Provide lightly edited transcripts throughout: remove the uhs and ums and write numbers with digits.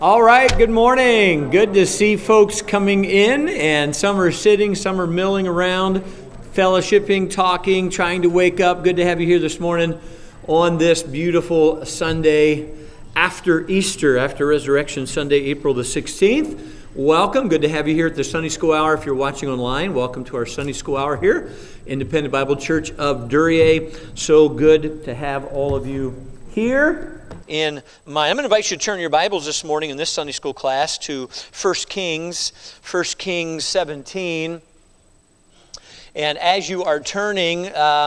All right, good morning. Good to see folks coming in, and some are sitting, some are milling around, fellowshipping, talking, trying to wake up. Good to have you here this morning on this beautiful Sunday after Easter, after Resurrection Sunday, April the 16th. Welcome. Good to have you here at the Sunday School Hour. If you're watching online, welcome to our Sunday School Hour here, Independent Bible Church of Duryea. So good to have all of you here. I'm going to invite you to turn your Bibles this morning in this Sunday school class to 1 Kings 17. And as you are turning,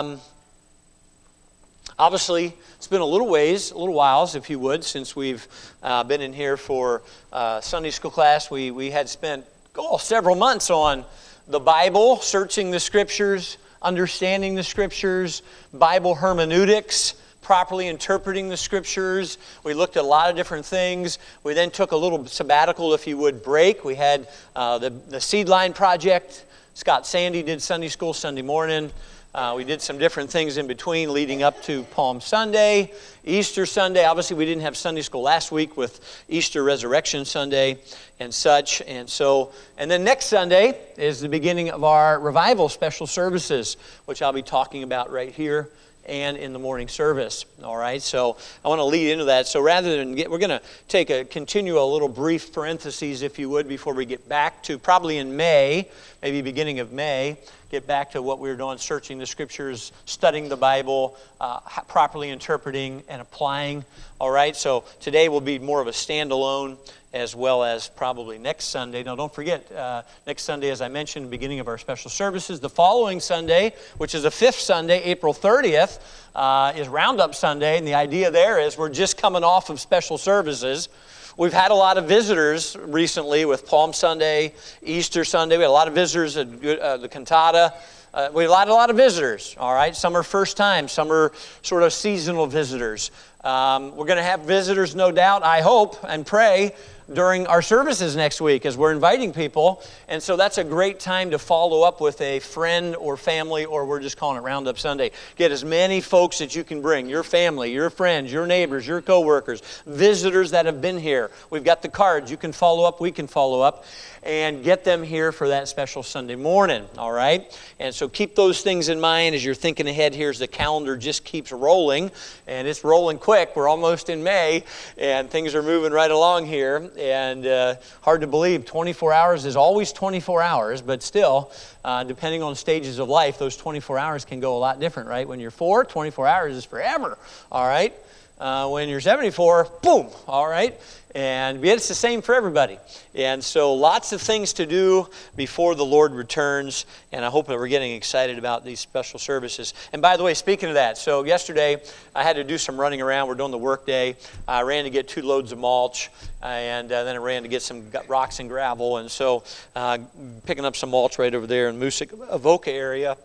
obviously it's been a little whiles, if you would, since we've been in here for Sunday school class. We had spent several months on the Bible, searching the Scriptures, understanding the Scriptures, Bible hermeneutics, properly interpreting the Scriptures. We looked at a lot of different things. We then took a little sabbatical, if you would, break. We had the Seed Line Project. Scott Sandy did Sunday school Sunday morning. We did some different things in between leading up to Palm Sunday, Easter Sunday. Obviously, we didn't have Sunday school last week with Easter Resurrection Sunday and such. And then next Sunday is the beginning of our revival special services, which I'll be talking about right here and in the morning service. All right, so I want to lead into that. So rather than we're going to continue a little brief parentheses, if you would, before we get back to probably in May, maybe beginning of May, get back to what we were doing, searching the Scriptures, studying the Bible, properly interpreting and applying. All right, so today will be more of a standalone, as well as probably next Sunday. Now, don't forget, next Sunday, as I mentioned, beginning of our special services. The following Sunday, which is the fifth Sunday, April 30th, is Roundup Sunday. And the idea there is we're just coming off of special services. We've had a lot of visitors recently with Palm Sunday, Easter Sunday. We had a lot of visitors at the cantata. We had a lot of visitors, all right? Some are first time, some are sort of seasonal visitors. We're going to have visitors, no doubt, I hope and pray, during our services next week as we're inviting people. And so that's a great time to follow up with a friend or family, or we're just calling it Roundup Sunday. Get as many folks that you can bring, your family, your friends, your neighbors, your coworkers, visitors that have been here. We've got the cards. You can follow up, we can follow up, and get them here for that special Sunday morning, all right? And so keep those things in mind as you're thinking ahead here as the calendar just keeps rolling, and it's rolling quick. We're almost in May, and things are moving right along here. And hard to believe, 24 hours is always 24 hours, but still, depending on stages of life, those 24 hours can go a lot different, right? When you're 4, 24 hours is forever, all right? When you're 74, boom, all right? And it's the same for everybody. And so lots of things to do before the Lord returns, and I hope that we're getting excited about these special services. And by the way, speaking of that, so yesterday I had to do some running around. We're doing the work day. I ran to get 2 loads of mulch, and then I ran to get some rocks and gravel. And so picking up some mulch right over there in Moosic, Avoca area.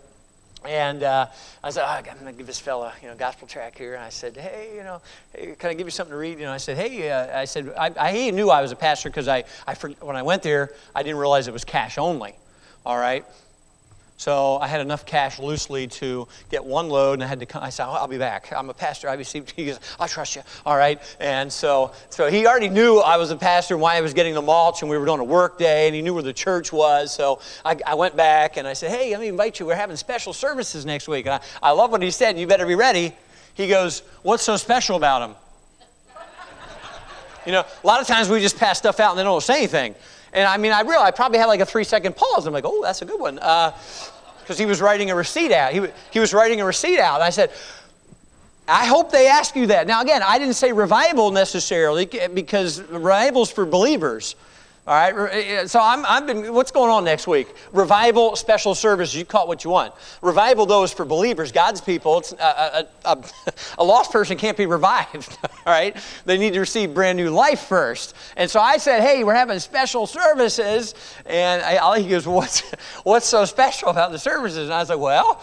And I said, I'm going to give this fella, gospel track here. And I said, hey, hey, can I give you something to read? I said, hey, he knew I was a pastor because when I went there, I didn't realize it was cash only. All right. So I had enough cash loosely to get 1 load, and I said, I'll be back. I'm a pastor. I received. He goes, I trust you. All right. And so he already knew I was a pastor and why I was getting the mulch, and we were doing a work day, and he knew where the church was. So I went back, and I said, hey, let me invite you. We're having special services next week. And I love what he said. You better be ready. He goes, what's so special about them? A lot of times we just pass stuff out and they don't say anything. And I realized I probably had like a 3-second pause. I'm like, oh, that's a good one. Because he was writing a receipt out. He was writing a receipt out. And I said, I hope they ask you that. Now, again, I didn't say revival necessarily because revival's for believers. All right, so what's going on next week? Revival, special service, you call it what you want. Revival, though, is for believers, God's people. It's a lost person can't be revived, all right? They need to receive brand new life first. And so I said, hey, we're having special services. And he goes, what's so special about the services? And I was like, well,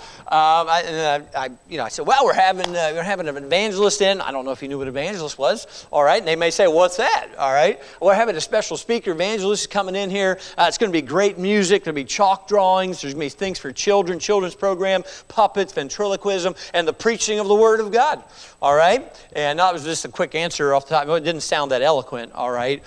I said, well, we're having an evangelist in. I don't know if he knew what evangelist was, all right? And they may say, what's that, all right? We're having a special speaker evangelist evangelists coming in here. It's going to be great music. There'll be chalk drawings. There's going to be things for children, children's program, puppets, ventriloquism, and the preaching of the Word of God. All right? And that was just a quick answer off the top. It didn't sound that eloquent, all right?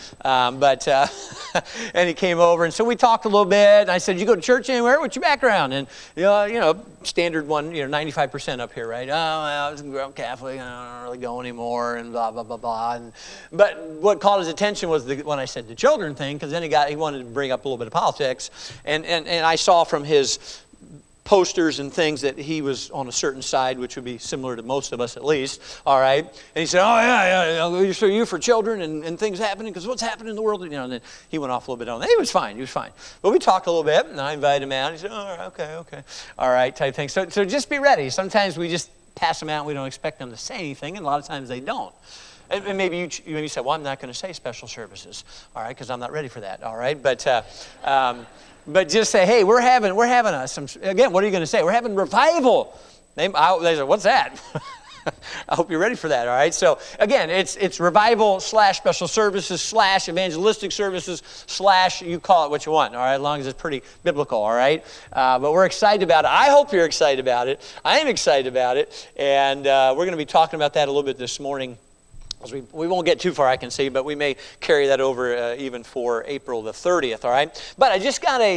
And he came over, and so we talked a little bit. And I said, you go to church anywhere? What's your background? And, standard one, 95% up here, right? Oh, well, I'm Catholic. I don't really go anymore, and blah, blah, blah, blah. But what caught his attention was when I said the children thing, because then he wanted to bring up a little bit of politics. And I saw from his posters and things that he was on a certain side, which would be similar to most of us at least, all right? And he said, oh, yeah, so you for children and things happening, because what's happening in the world? And then he went off a little bit on that. He was fine. But we talked a little bit, and I invited him out. He said, oh, okay, all right, type thing. So just be ready. Sometimes we just pass them out, and we don't expect them to say anything, and a lot of times they don't. And maybe you say, well, I'm not going to say special services, all right, because I'm not ready for that, all right? But just say, hey, we're having some, again, what are you going to say? We're having revival. They say, what's that? I hope you're ready for that, all right? So, again, it's revival / special services / evangelistic services / you call it what you want, all right, as long as it's pretty biblical, all right? But we're excited about it. I hope you're excited about it. I am excited about it. And we're going to be talking about that a little bit this morning. We won't get too far, I can see, but we may carry that over even for April the 30th, all right? But I just got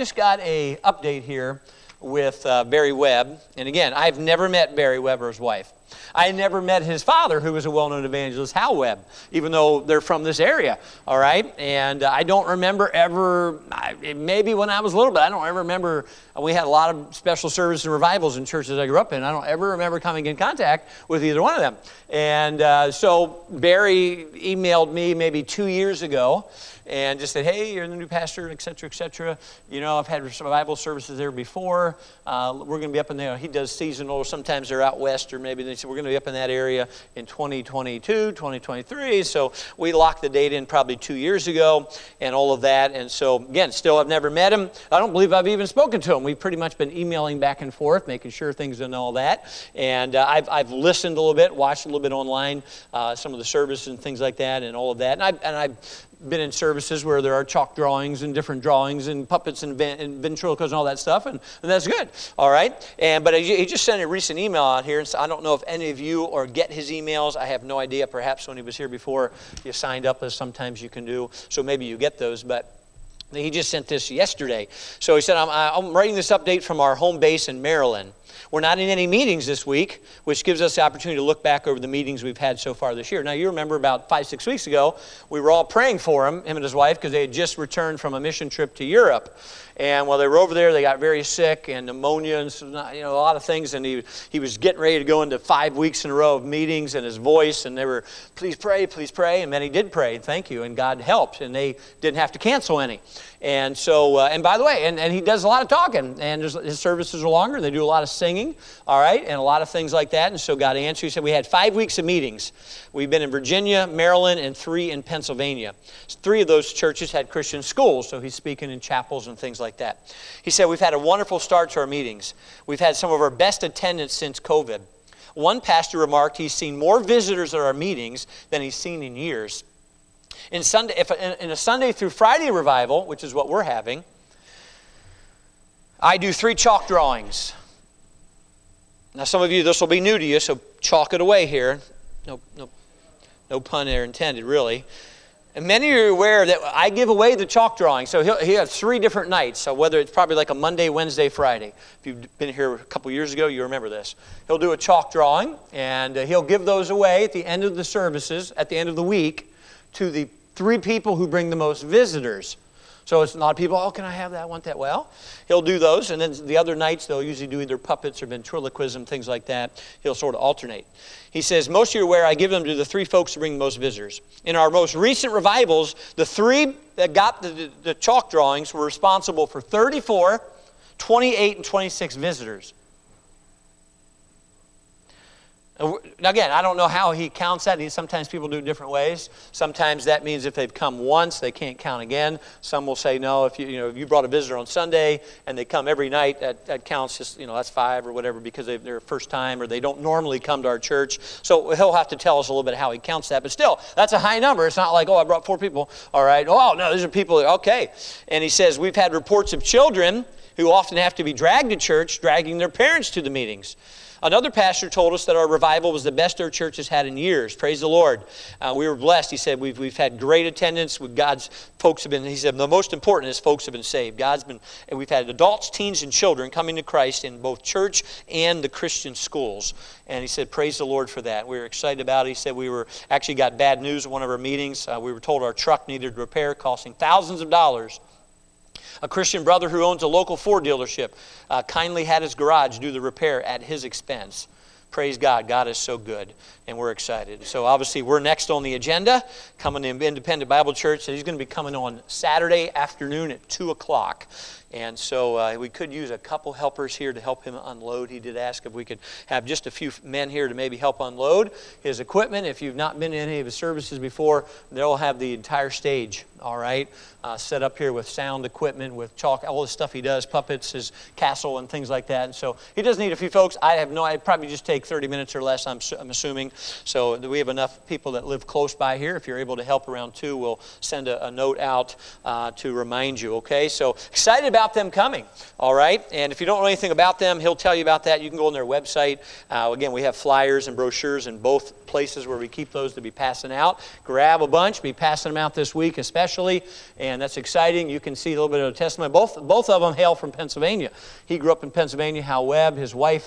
a update here with Barry Webb. And again, I've never met Barry Webb or his wife. I never met his father, who was a well-known evangelist, Hal Webb, even though they're from this area, all right? And I don't remember ever, maybe when I was little, but I don't ever remember, we had a lot of special services and revivals in churches I grew up in. I don't ever remember coming in contact with either one of them. And so Barry emailed me maybe 2 years ago and just said, hey, you're the new pastor, et cetera, et cetera. I've had revival services there before. We're going to be up in there. He does seasonal. Sometimes they're out west, or maybe they said, we're going to be up in that area in 2022, 2023. So we locked the date in probably 2 years ago and all of that. And so, again, still I've never met him. I don't believe I've even spoken to him. We've pretty much been emailing back and forth, making sure things and all that. And I've listened a little bit, watched a little bit online, some of the services and things like that and all of that. And I've been in services where there are chalk drawings and different drawings and puppets and ventriloquism and all that stuff, and that's good, all right? But he just sent a recent email out here, and so I don't know if any of you or get his emails. I have no idea. Perhaps when he was here before, you signed up, as sometimes you can do, so maybe you get those, but he just sent this yesterday. So he said, I'm writing this update from our home base in Maryland. We're not in any meetings this week, which gives us the opportunity to look back over the meetings we've had so far this year. Now, you remember about 5-6 weeks ago, we were all praying for him and his wife, because they had just returned from a mission trip to Europe. And while they were over there, they got very sick and pneumonia and a lot of things. And he was getting ready to go into 5 weeks in a row of meetings, and his voice, and they were, please pray, please pray. And then he did pray, thank you, and God helped. And they didn't have to cancel any. And so, and by the way, and he does a lot of talking, and his services are longer. They do a lot of singing, all right, and a lot of things like that. And so God answered. He said, we had 5 weeks of meetings. We've been in Virginia, Maryland, and 3 in Pennsylvania. 3 of those churches had Christian schools, so he's speaking in chapels and things like that. He said, we've had a wonderful start to our meetings. We've had some of our best attendance since COVID. One pastor remarked he's seen more visitors at our meetings than he's seen in years. In a Sunday through Friday revival, which is what we're having, I do 3 chalk drawings. Now, some of you, this will be new to you, so chalk it away here. No pun there intended, really. And many of you are aware that I give away the chalk drawing. So he'll have 3 different nights. So whether it's probably like a Monday, Wednesday, Friday. If you've been here a couple years ago, you remember this. He'll do a chalk drawing, and he'll give those away at the end of the services, at the end of the week, to the 3 people who bring the most visitors. So it's a lot of people, oh, can I have that? I want that. Well, he'll do those, and then the other nights they'll usually do either puppets or ventriloquism, things like that. He'll sort of alternate. He says, most of you are aware I give them to the 3 folks who bring the most visitors. In our most recent revivals, the 3 that got the chalk drawings were responsible for 34, 28, and 26 visitors. Again, I don't know how he counts that. Sometimes people do it different ways. Sometimes that means if they've come once, they can't count again. Some will say, no, if you brought a visitor on Sunday and they come every night, that counts just, that's 5 or whatever because they're first time or they don't normally come to our church. So he'll have to tell us a little bit how he counts that. But still, that's a high number. It's not like, I brought 4 people. All right. Oh, no, these are people. Okay. And he says, we've had reports of children who often have to be dragged to church, dragging their parents to the meetings. Another pastor told us that our revival was the best our church has had in years. Praise the Lord. We were blessed. He said we've had great attendance. He said the most important is folks have been saved. And we've had adults, teens, and children coming to Christ in both church and the Christian schools. And he said, praise the Lord for that. We were excited about it. He said we actually got bad news at one of our meetings. We were told our truck needed repair, costing thousands of dollars. A Christian brother who owns a local Ford dealership kindly had his garage do the repair at his expense. Praise God. God is so good, and we're excited. So obviously we're next on the agenda, coming to Independent Bible Church. He's going to be coming on Saturday afternoon at 2 o'clock. And so we could use a couple helpers here to help him unload. He did ask if we could have just a few men here to maybe help unload his equipment. If you've not been to any of his services before, they'll have the entire stage, all right, set up here with sound equipment, with chalk, all the stuff he does, puppets, his castle and things like that. And so he does need a few folks. I'd probably just take 30 minutes or less, I'm assuming. So we have enough people that live close by here. If you're able to help around 2, we'll send a note out to remind you, okay? So excited about them coming, all right? And if you don't know anything about them, he'll tell you about that. You can go on their website. Again, we have flyers and brochures in both places where we keep those to be passing out. Grab a bunch, be passing them out this week especially, and that's exciting. You can see a little bit of a testimony. Both of them hail from Pennsylvania. He grew up in Pennsylvania, Hal Webb. His wife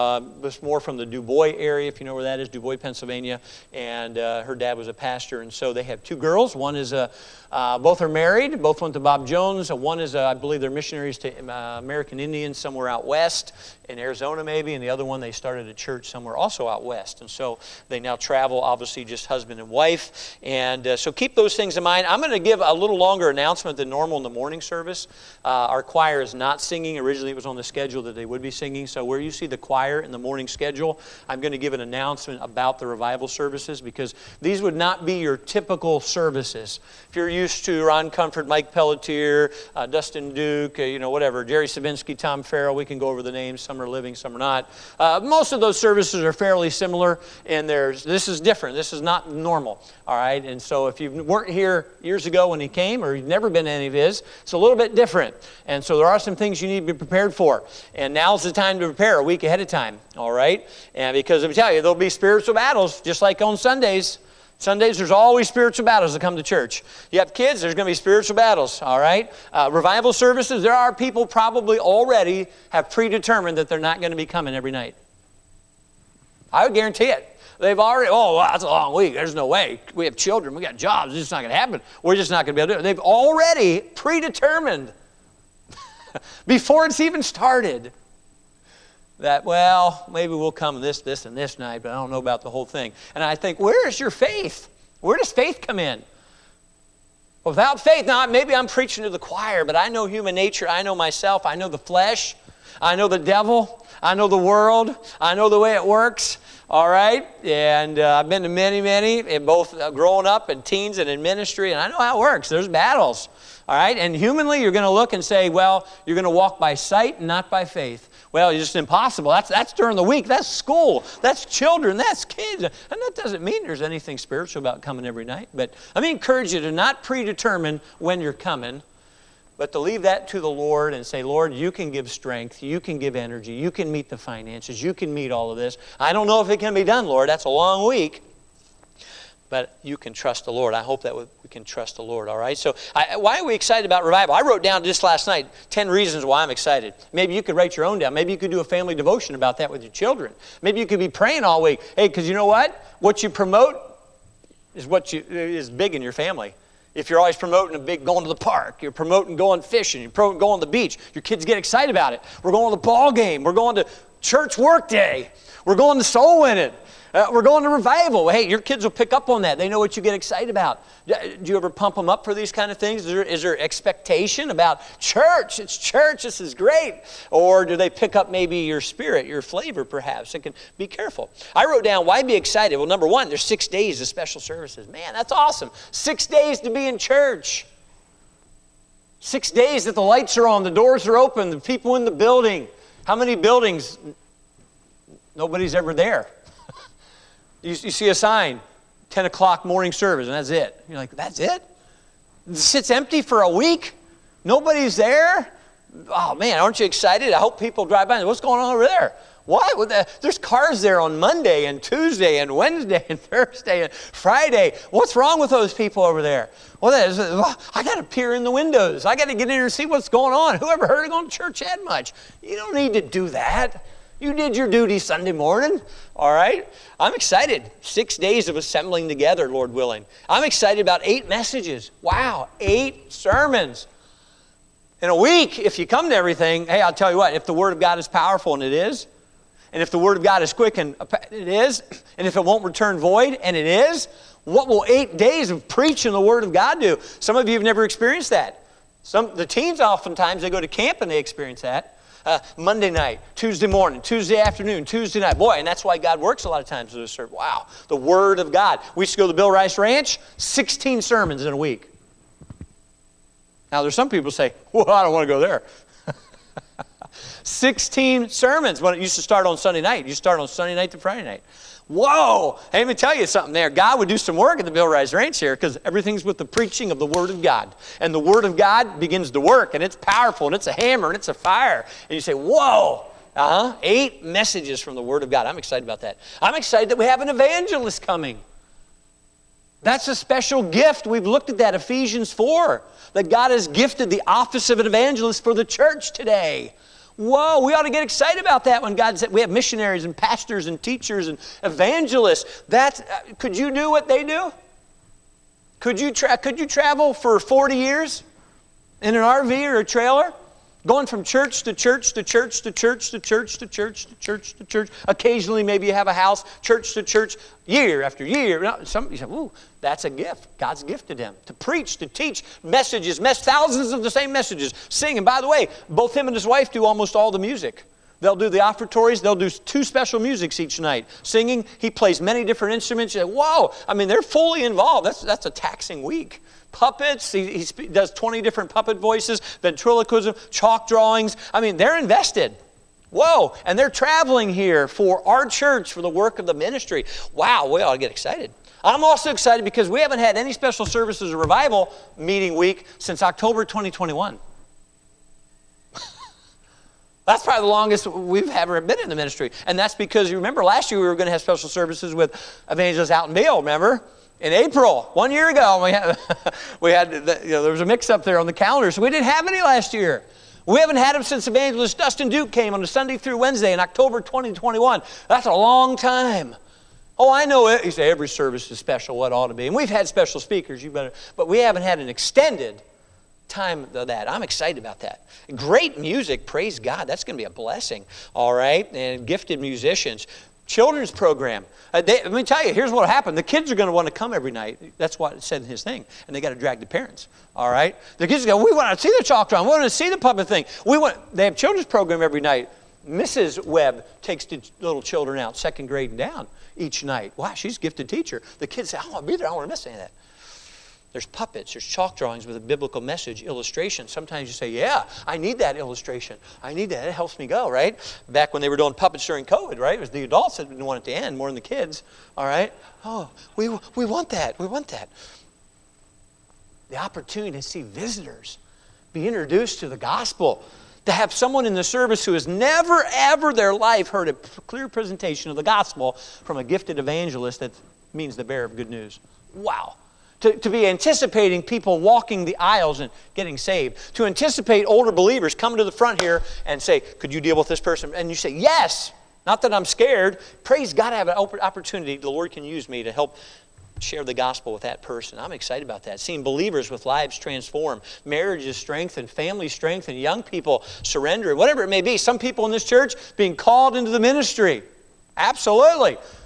was more from the DuBois area, if you know where that is, DuBois, Pennsylvania, and her dad was a pastor, and so they have 2 girls. One is both are married. Both went to Bob Jones. One is, I believe, they're missionaries to American Indians somewhere out west, in Arizona maybe, and the other one they started a church somewhere also out west. And so they now travel, obviously just husband and wife. And so keep those things in mind. I'm going to give a little longer announcement than normal in the morning service. Our choir is not singing. Originally it was on the schedule that they would be singing. So where you see the choir in the morning schedule, I'm going to give an announcement about the revival services because these would not be your typical services. If you're used to Ron Comfort, Mike Pelletier, Dustin Duke, whatever, Jerry Savinsky, Tom Farrell, we can go over the names. Some are living, some are not. Most of those services are fairly similar, and this is different. This is not normal, all right? And so if you weren't here years ago when he came, or you've never been to any of his, it's a little bit different. And so there are some things you need to be prepared for. And now's the time to prepare, a week ahead of time, all right? And because let me tell you, there'll be spiritual battles, just like on Sundays. Sundays, there's always spiritual battles that come to church. You have kids, there's going to be spiritual battles, all right? Revival services, there are people probably already have predetermined that they're not going to be coming every night. I would guarantee it. They've already, that's a long week. There's no way. We have children. We got jobs. It's just not going to happen. We're just not going to be able to do it. They've already predetermined before it's even started that, maybe we'll come this, and this night, but I don't know about the whole thing. And I think, where is your faith? Where does faith come in? Without faith, now maybe I'm preaching to the choir, but I know human nature. I know myself. I know the flesh. I know the devil. I know the world. I know the way it works. All right? And I've been to many, in both growing up and teens and in ministry, and I know how it works. There's battles. All right? And humanly, you're going to look and say, you're going to walk by sight and not by faith. It's just impossible. That's during the week. That's school. That's children. That's kids. And that doesn't mean there's anything spiritual about coming every night. But let me encourage you to not predetermine when you're coming, but to leave that to the Lord and say, Lord, you can give strength. You can give energy. You can meet the finances. You can meet all of this. I don't know if it can be done, Lord. That's a long week. But you can trust the Lord. I hope that we can trust the Lord, all right? So why are we excited about revival? I wrote down just last night 10 reasons why I'm excited. Maybe you could write your own down. Maybe you could do a family devotion about that with your children. Maybe you could be praying all week. Hey, because you know what? What you promote is is big in your family. If you're always promoting going to the park, you're promoting going fishing, you're promoting going to the beach, your kids get excited about it. We're going to the ball game. We're going to church work day. We're going to soul winning. We're going to revival. Hey, your kids will pick up on that. They know what you get excited about. Do you ever pump them up for these kind of things? Is there expectation about church? It's church. This is great. Or do they pick up maybe your spirit, your flavor perhaps? It can be careful. I wrote down, why be excited? Well, number one, there's 6 days of special services. Man, that's awesome. 6 days to be in church. 6 days that the lights are on, the doors are open, the people in the building. How many buildings? Nobody's ever there. You see a sign, 10 o'clock morning service, and that's it. You're like, that's it? It sits empty for a week? Nobody's there? Oh, man, aren't you excited? I hope people drive by. What's going on over there? What? There's cars there on Monday and Tuesday and Wednesday and Thursday and Friday. What's wrong with those people over there? Well, I got to peer in the windows. I got to get in there and see what's going on. Who ever heard of going to church that much? You don't need to do that. You did your duty Sunday morning, all right? I'm excited. 6 days of assembling together, Lord willing. I'm excited about 8 messages. Wow, 8 sermons. In a week, if you come to everything, hey, I'll tell you what, if the Word of God is powerful, and it is, and if the Word of God is quick, and it is, and if it won't return void, and it is, what will 8 days of preaching the Word of God do? Some of you have never experienced that. The teens oftentimes, they go to camp and they experience that. Monday night, Tuesday morning, Tuesday afternoon, Tuesday night. Boy, and that's why God works a lot of times with this service. Wow, the Word of God. We used to go to the Bill Rice Ranch, 16 sermons in a week. Now, there's some people who say, well, I don't want to go there. 16 sermons. When it used to start on Sunday night. It used to start on Sunday night to Friday night. Whoa! Hey, let me tell you something there. God would do some work at the Bill Rice Ranch here because everything's with the preaching of the Word of God. And the Word of God begins to work, and it's powerful, and it's a hammer, and it's a fire. And you say, whoa! 8 messages from the Word of God. I'm excited about that. I'm excited that we have an evangelist coming. That's a special gift. We've looked at that, Ephesians 4, that God has gifted the office of an evangelist for the church today. Whoa, we ought to get excited about that when God said we have missionaries and pastors and teachers and evangelists. Could you do what they do? Could you travel for 40 years in an RV or a trailer? Going from church to church to church to church to church to church to church to church. Occasionally maybe you have a house, church to church, year after year. You say, ooh, that's a gift. God's gifted him to preach, to teach messages, thousands of the same messages, sing. And by the way, both him and his wife do almost all the music. They'll do the offertories. They'll do 2 special musics each night. Singing, he plays many different instruments. You say, whoa, I mean, they're fully involved. That's a taxing week. Puppets, he does 20 different puppet voices, ventriloquism, chalk drawings. I mean, they're invested. Whoa, and they're traveling here for our church, for the work of the ministry. Wow, we ought to get excited. I'm also excited because we haven't had any special services or revival meeting week since October 2021. That's probably the longest we've ever been in the ministry. And that's because, you remember, last year we were going to have special services with Evangelist Alton Beal, remember? In April, 1 year ago, there was a mix-up there on the calendar, so we didn't have any last year. We haven't had them since Evangelist Dustin Duke came on a Sunday through Wednesday in October 2021. That's a long time. Oh, I know it. You say every service is special, what ought to be. And we've had special speakers, but we haven't had an extended time of that. I'm excited about that. Great music, praise God. That's going to be a blessing, all right? And gifted musicians. Children's program. Let me tell you, here's what happened. The kids are going to want to come every night. That's what it said in his thing. And they got to drag the parents. All right? The kids go, we want to see the chalk drawing. We want to see the puppet thing. They have children's program every night. Mrs. Webb takes the little children out, 2nd grade and down, each night. Wow, she's a gifted teacher. The kids say, I want to be there. I don't want to miss any of that. There's puppets, there's chalk drawings with a biblical message, illustration. Sometimes you say, yeah, I need that illustration. I need that. It helps me go, right? Back when they were doing puppets during COVID, right? It was the adults that didn't want it to end more than the kids, all right? Oh, we want that. We want that. The opportunity to see visitors be introduced to the gospel, to have someone in the service who has never, ever their life heard a clear presentation of the gospel from a gifted evangelist that means the bearer of good news. Wow. To be anticipating people walking the aisles and getting saved. To anticipate older believers coming to the front here and say, could you deal with this person? And you say, yes. Not that I'm scared. Praise God, I have an opportunity. The Lord can use me to help share the gospel with that person. I'm excited about that. Seeing believers with lives transformed, marriages strengthened, families strengthened, young people surrendering, whatever it may be. Some people in this church being called into the ministry. Absolutely.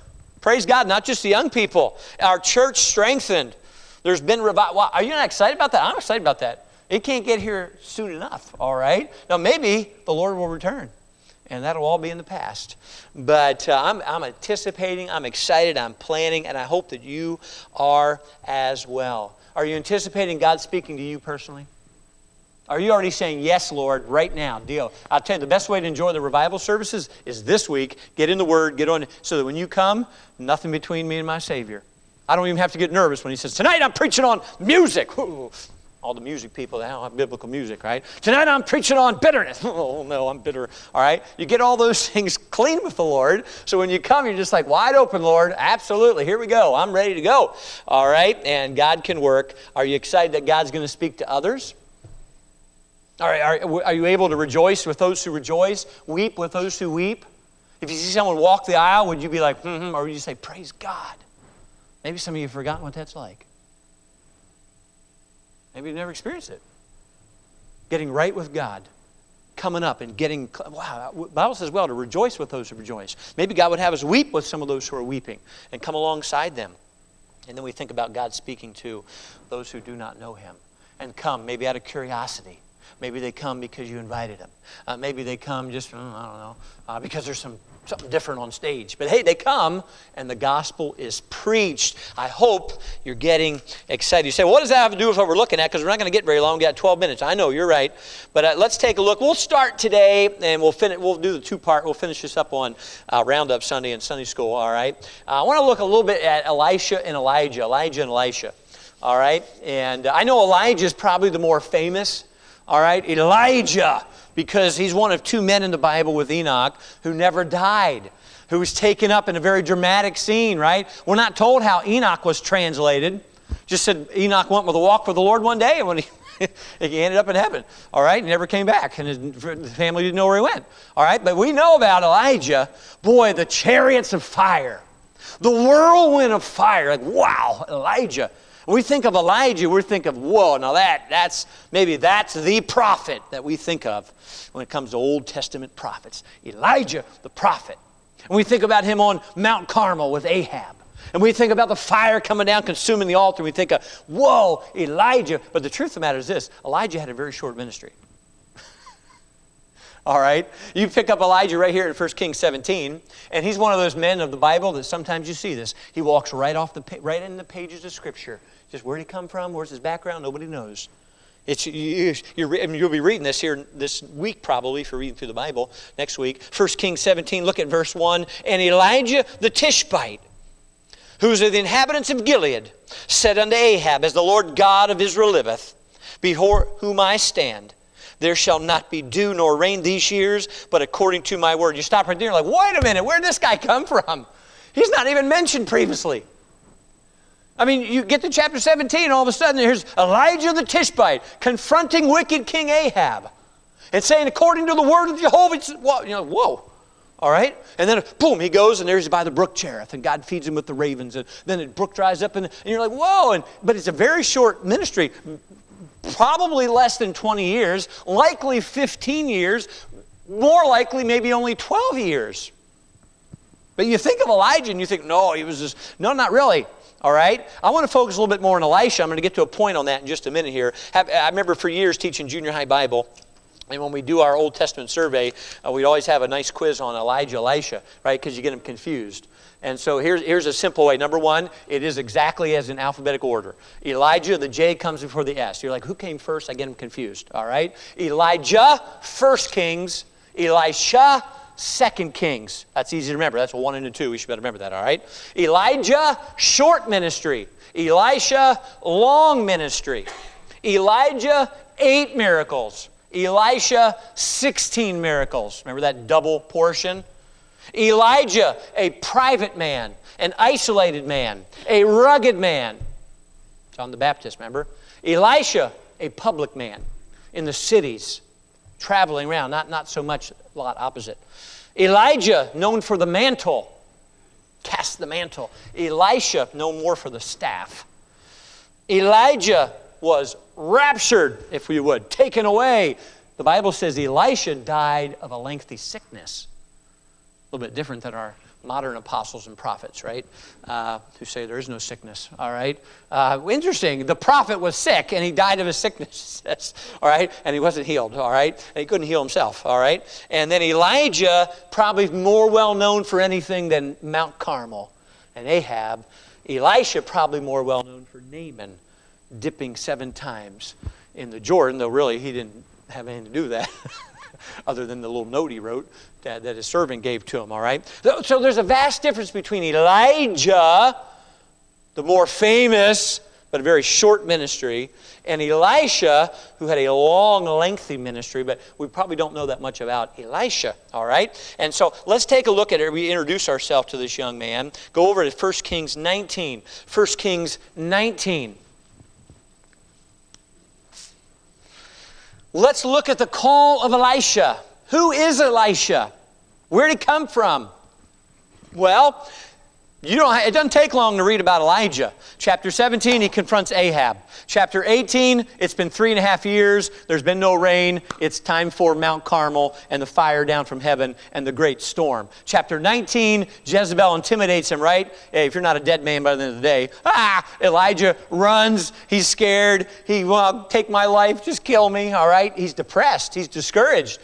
Praise God, not just the young people. Our church strengthened. There's been revival. Wow, are you not excited about that? I'm excited about that. It can't get here soon enough, all right? Now, maybe the Lord will return, and that'll all be in the past. But I'm anticipating, I'm excited, I'm planning, and I hope that you are as well. Are you anticipating God speaking to you personally? Are you already saying, yes, Lord, right now, deal? I'll tell you, the best way to enjoy the revival services is this week. Get in the Word, get on, so that when you come, nothing between me and my Savior. I don't even have to get nervous when He says, tonight I'm preaching on music. Ooh, all the music people, they don't have biblical music, right? Tonight I'm preaching on bitterness. Oh, no, I'm bitter. All right? You get all those things clean with the Lord, so when you come, you're just like, wide open, Lord. Absolutely. Here we go. I'm ready to go. All right? And God can work. Are you excited that God's going to speak to others? Are you able to rejoice with those who rejoice, weep with those who weep? If you see someone walk the aisle, would you be like, or would you say, praise God? Maybe some of you have forgotten what that's like. Maybe you've never experienced it. Getting right with God, coming up and getting, wow, the Bible says, well, to rejoice with those who rejoice. Maybe God would have us weep with some of those who are weeping and come alongside them. And then we think about God speaking to those who do not know Him and come maybe out of curiosity. Maybe they come because you invited them. Maybe they come just, I don't know, because there's something different on stage. But hey, they come and the gospel is preached. I hope you're getting excited. You say, well, what does that have to do with what we're looking at? Because we're not going to get very long. We've got 12 minutes. I know, you're right. But let's take a look. We'll start today and we'll do the two-part. We'll finish this up on Roundup Sunday and Sunday School, all right? I want to look a little bit at Elisha and Elijah. Elijah and Elisha, all right? And I know Elijah is probably the more famous. All right, Elijah, because he's one of two men in the Bible with Enoch who never died, who was taken up in a very dramatic scene, right? We're not told how Enoch was translated. Just said Enoch went with a walk with the Lord one day, and when he ended up in heaven, all right? He never came back, and his family didn't know where he went, all right? But we know about Elijah, boy, the chariots of fire, the whirlwind of fire, like, wow, Elijah. When we think of Elijah, we think of, whoa, now that's the prophet that we think of when it comes to Old Testament prophets. Elijah, the prophet. And we think about him on Mount Carmel with Ahab. And we think about the fire coming down, consuming the altar. And we think of, whoa, Elijah. But the truth of the matter is this, Elijah had a very short ministry. All right? You pick up Elijah right here in 1 Kings 17, and he's one of those men of the Bible that sometimes you see this. He walks right in the pages of Scripture. Just where did he come from? Where's his background? Nobody knows. You'll be reading this here this week probably if you're reading through the Bible next week. 1 Kings 17, look at verse 1. And Elijah the Tishbite, who's of the inhabitants of Gilead, said unto Ahab, as the Lord God of Israel liveth, before whom I stand, there shall not be dew nor rain these years, but according to my word. You stop right there and you're like, wait a minute, where did this guy come from? He's not even mentioned previously. I mean, you get to chapter 17, all of a sudden here's Elijah the Tishbite confronting wicked King Ahab and saying, according to the word of Jehovah, whoa. All right? And then, boom, he goes and there's by the brook Cherith, and God feeds him with the ravens. And then the brook dries up, and you're like, whoa. But it's a very short ministry, probably less than 20 years, likely 15 years, more likely maybe only 12 years. But you think of Elijah and you think, no, he was just, no, not really. All right? I want to focus a little bit more on Elisha. I'm going to get to a point on that in just a minute here. I remember for years teaching junior high Bible, and when we do our Old Testament survey, we'd always have a nice quiz on Elijah, Elisha, right? Because you get them confused. And so here's a simple way. Number one, it is exactly as in alphabetical order. Elijah, the J comes before the S. You're like, who came first? I get them confused. All right? Elijah, 1 Kings. Elisha, 2 Kings. That's easy to remember. That's a 1 and a 2. We should better remember that, all right? Elijah, short ministry. Elisha, long ministry. Elijah, 8 miracles. Elisha, 16 miracles. Remember that double portion? Elijah, a private man, an isolated man, a rugged man. John the Baptist, remember? Elisha, a public man in the cities, traveling around, not so much, a lot opposite. Elijah, known for the mantle, cast the mantle. Elisha, known more for the staff. Elijah was raptured, if we would, taken away. The Bible says Elisha died of a lengthy sickness. A little bit different than our modern apostles and prophets, right? Who say there is no sickness, all right? Interesting, the prophet was sick and he died of his sickness, all right? And he wasn't healed, all right? And he couldn't heal himself, all right? And then Elijah, probably more well known for anything than Mount Carmel and Ahab. Elisha, probably more well known for Naaman dipping 7 times in the Jordan, though really he didn't have anything to do with that. Other than the little note he wrote that his servant gave to him, all right? So there's a vast difference between Elijah, the more famous but a very short ministry, and Elisha, who had a long, lengthy ministry, but we probably don't know that much about Elisha, all right? And so let's take a look at it. We introduce ourselves to this young man. Go over to 1 Kings 19. 1 Kings 19. Let's look at the call of Elisha. Who is Elisha? Where did he come from? Well, it doesn't take long to read about Elijah. Chapter 17, he confronts Ahab. Chapter 18, it's been 3.5 years. There's been no rain. It's time for Mount Carmel and the fire down from heaven and the great storm. Chapter 19, Jezebel intimidates him, right? Hey, if you're not a dead man by the end of the day, Elijah runs. He's scared. Take my life. Just kill me, all right? He's depressed. He's discouraged.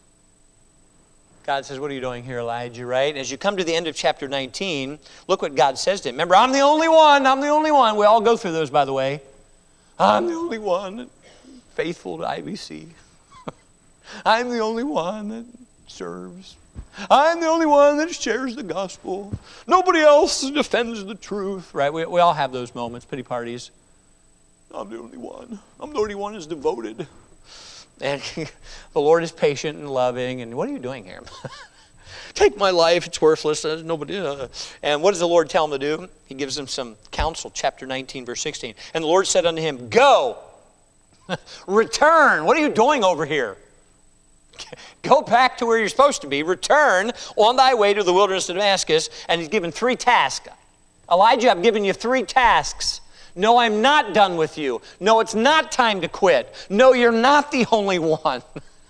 God says, what are you doing here, Elijah, right? As you come to the end of chapter 19, look what God says to him. Remember, I'm the only one. I'm the only one. We all go through those, by the way. I'm the only one faithful to IBC. I'm the only one that serves. I'm the only one that shares the gospel. Nobody else defends the truth, right? We all have those moments, pity parties. I'm the only one. I'm the only one who's devoted. And the Lord is patient and loving. And what are you doing here? Take my life. It's worthless. There's nobody. And what does the Lord tell him to do? He gives him some counsel. Chapter 19, verse 16. And the Lord said unto him, go. Return. What are you doing over here? Go back to where you're supposed to be. Return on thy way to the wilderness of Damascus. And he's given 3 tasks. Elijah, I've given you 3 tasks. No, I'm not done with you. No, it's not time to quit. No, you're not the only one.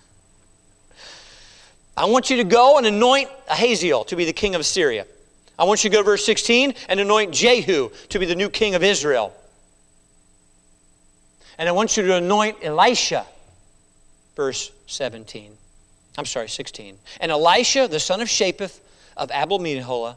I want you to go and anoint Ahaziel to be the king of Assyria. I want you to go to verse 16 and anoint Jehu to be the new king of Israel. And I want you to anoint Elisha, verse 16. And Elisha, the son of Shaphat of Abel-Meholah,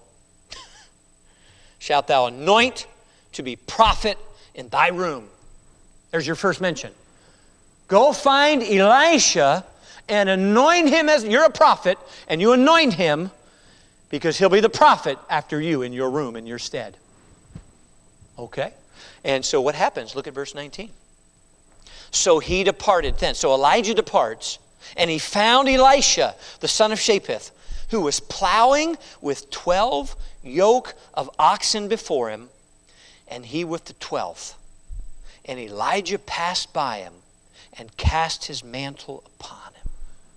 shalt thou anoint to be prophet in thy room. There's your first mention. Go find Elisha and anoint him as you're a prophet, and you anoint him because he'll be the prophet after you in your room, in your stead. Okay? And so what happens? Look at verse 19. So he departed then. So Elijah departs, and he found Elisha, the son of Shaphat, who was plowing with 12 yoke of oxen before him, and he with the 12th. And Elijah passed by him and cast his mantle upon him.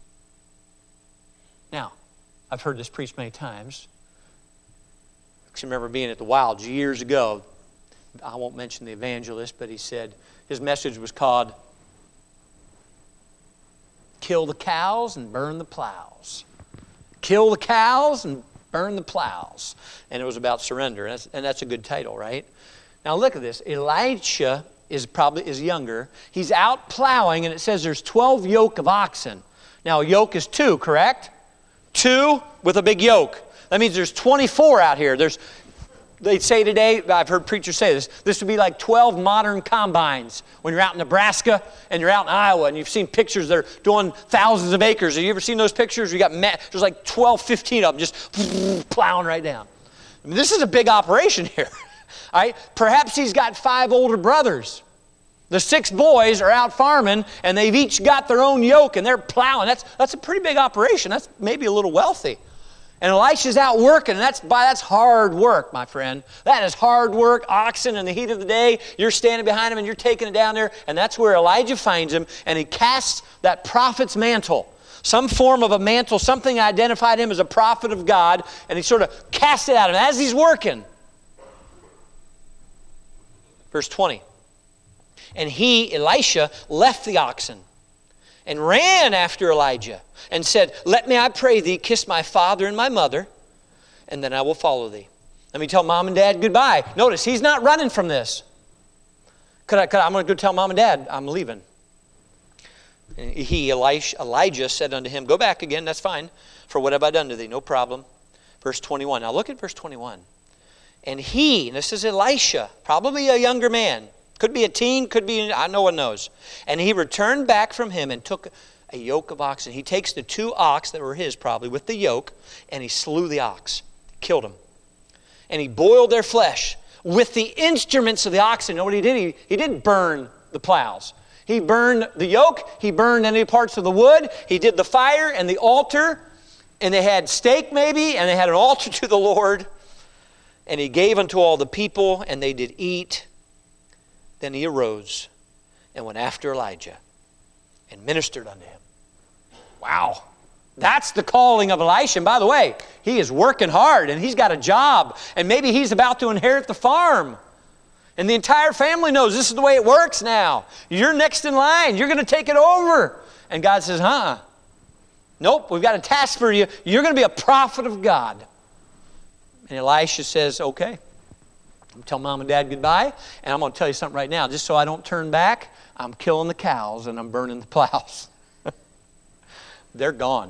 Now, I've heard this preached many times. I remember being at the Wilds years ago. I won't mention the evangelist, but he said his message was called Kill the Cows and Burn the Plows. Kill the cows and burn the plows. And it was about surrender. And that's a good title, right? Now look at this. Elisha is younger. He's out plowing, and it says there's 12 yoke of oxen. Now a yoke is 2, correct? 2 with a big yoke. That means there's 24 out here. They say today, I've heard preachers say this would be like 12 modern combines when you're out in Nebraska and you're out in Iowa and you've seen pictures that are doing thousands of acres. Have you ever seen those pictures? There's like 12, 15 of them just plowing right down. I mean, this is a big operation here. All right? Perhaps he's got 5 older brothers. The 6 boys are out farming and they've each got their own yoke and they're plowing. That's a pretty big operation. That's maybe a little wealthy. And Elisha's out working, and that's hard work, my friend. That is hard work. Oxen in the heat of the day. You're standing behind him, and you're taking it down there. And that's where Elijah finds him, and he casts that prophet's mantle. Some form of a mantle, something identified him as a prophet of God, and he sort of casts it at him as he's working. Verse 20. And he, Elisha, left the oxen and ran after Elijah and said, let me, I pray thee, kiss my father and my mother, and then I will follow thee. Let me tell mom and dad goodbye. Notice, he's not running from this. I'm going to go tell mom and dad I'm leaving. And Elijah said unto him, go back again, that's fine. For what have I done to thee? No problem. Verse 21. Now look at verse 21. And this is Elisha, probably a younger man. Could be a teen, could be, no one knows. And he returned back from him and took a yoke of oxen. He takes the 2 ox that were his probably with the yoke, and he slew the ox, killed them. And he boiled their flesh with the instruments of the oxen. You know what he did? He didn't burn the plows. He burned the yoke. He burned any parts of the wood. He did the fire and the altar. And they had steak maybe, and they had an altar to the Lord. And he gave unto all the people, and they did eat. Then he arose and went after Elijah and ministered unto him. Wow. That's the calling of Elisha. And by the way, he is working hard and he's got a job. And maybe he's about to inherit the farm. And the entire family knows this is the way it works now. You're next in line. You're going to take it over. And God says, nope, we've got a task for you. You're going to be a prophet of God. And Elisha says, okay. I'm going to tell mom and dad goodbye. And I'm going to tell you something right now. Just so I don't turn back, I'm killing the cows and I'm burning the plows. They're gone.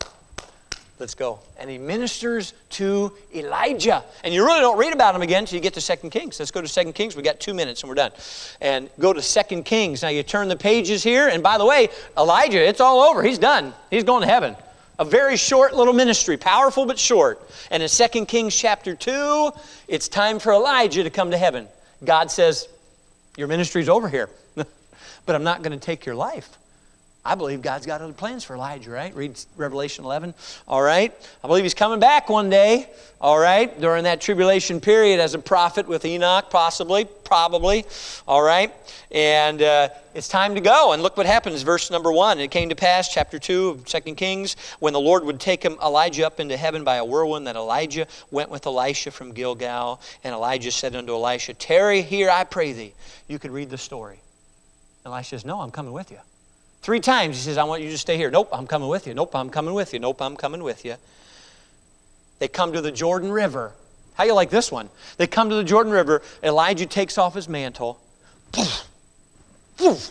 Let's go. And he ministers to Elijah. And you really don't read about him again until you get to 2 Kings. Let's go to 2 Kings. We've got 2 minutes and we're done. And go to 2 Kings. Now you turn the pages here. And by the way, Elijah, it's all over. He's done. He's going to heaven. A very short little ministry. Powerful but short. And in 2 Kings chapter 2, it's time for Elijah to come to heaven. God says, your ministry's over here. But I'm not going to take your life. I believe God's got other plans for Elijah, right? Read Revelation 11. All right. I believe he's coming back one day. All right. During that tribulation period as a prophet with Enoch, possibly, probably. All right. And it's time to go. And look what happens. Verse number 1. It came to pass, chapter 2 of 2 Kings, when the Lord would take Elijah up into heaven by a whirlwind, that Elijah went with Elisha from Gilgal. And Elijah said unto Elisha, tarry here, I pray thee. You could read the story. Elisha says, no, I'm coming with you. 3 times he says, I want you to stay here. Nope, I'm coming with you. Nope, I'm coming with you. Nope, I'm coming with you. They come to the Jordan River. How you like this one? They come to the Jordan River. Elijah takes off his mantle. Poof, poof.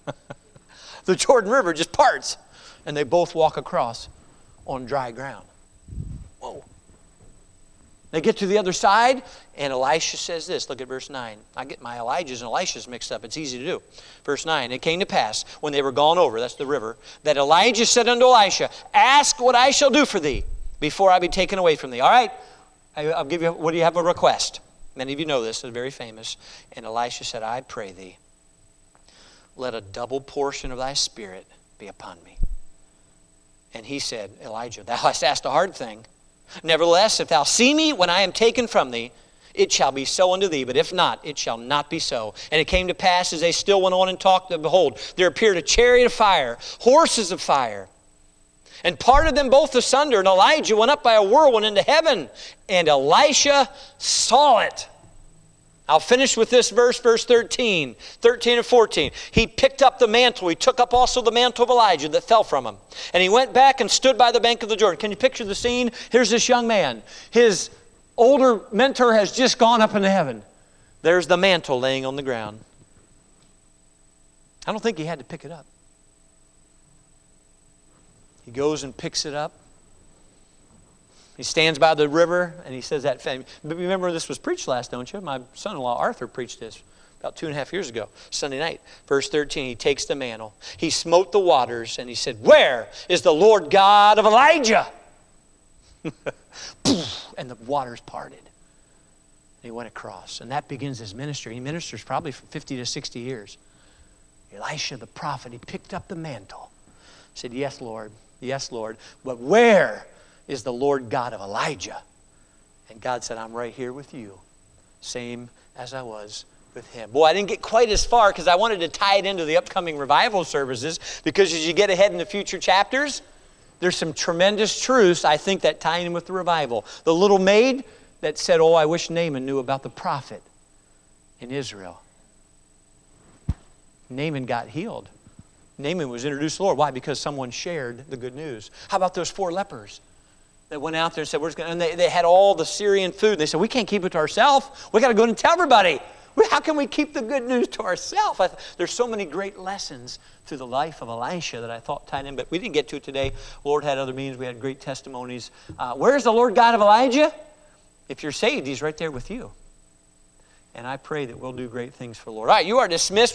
The Jordan River just parts. And they both walk across on dry ground. Whoa. They get to the other side, and Elisha says this. Look at verse 9. I get my Elijahs and Elishas mixed up. It's easy to do. Verse 9. It came to pass, when they were gone over, that's the river, that Elijah said unto Elisha, ask what I shall do for thee before I be taken away from thee. All right, I'll give you, what do you have a request? Many of you know this. It's very famous. And Elisha said, I pray thee, let a double portion of thy spirit be upon me. And he said, Elijah, thou hast asked a hard thing. Nevertheless, if thou see me when I am taken from thee, it shall be so unto thee, but if not, it shall not be so. And it came to pass, as they still went on and talked, that behold, there appeared a chariot of fire, horses of fire, and parted them both asunder. And Elijah went up by a whirlwind into heaven, and Elisha saw it. I'll finish with this verse 13 and 14. He picked up the mantle. He took up also the mantle of Elijah that fell from him. And he went back and stood by the bank of the Jordan. Can you picture the scene? Here's this young man. His older mentor has just gone up into heaven. There's the mantle laying on the ground. I don't think he had to pick it up. He goes and picks it up. He stands by the river and he says that. But remember, this was preached last, don't you? My son-in-law Arthur preached this about 2.5 years ago, Sunday night. Verse 13, he takes the mantle. He smote the waters and he said, where is the Lord God of Elijah? And the waters parted. And he went across. And that begins his ministry. He ministers probably for 50 to 60 years. Elisha the prophet, he picked up the mantle. Said, yes, Lord. Yes, Lord. But where is the Lord God of Elijah? And God said, I'm right here with you, same as I was with him. Boy, I didn't get quite as far because I wanted to tie it into the upcoming revival services, because as you get ahead in the future chapters, there's some tremendous truths, I think, that tie in with the revival. The little maid that said, oh, I wish Naaman knew about the prophet in Israel. Naaman got healed. Naaman was introduced to the Lord. Why? Because someone shared the good news. How about those 4 lepers that went out there and said, and they had all the Syrian food. They said, we can't keep it to ourselves. We got to go and tell everybody. How can we keep the good news to ourselves? There's so many great lessons through the life of Elisha that I thought tied in, but we didn't get to it today. Lord had other means. We had great testimonies. Where's the Lord God of Elijah? If you're saved, He's right there with you. And I pray that we'll do great things for the Lord. All right, you are dismissed.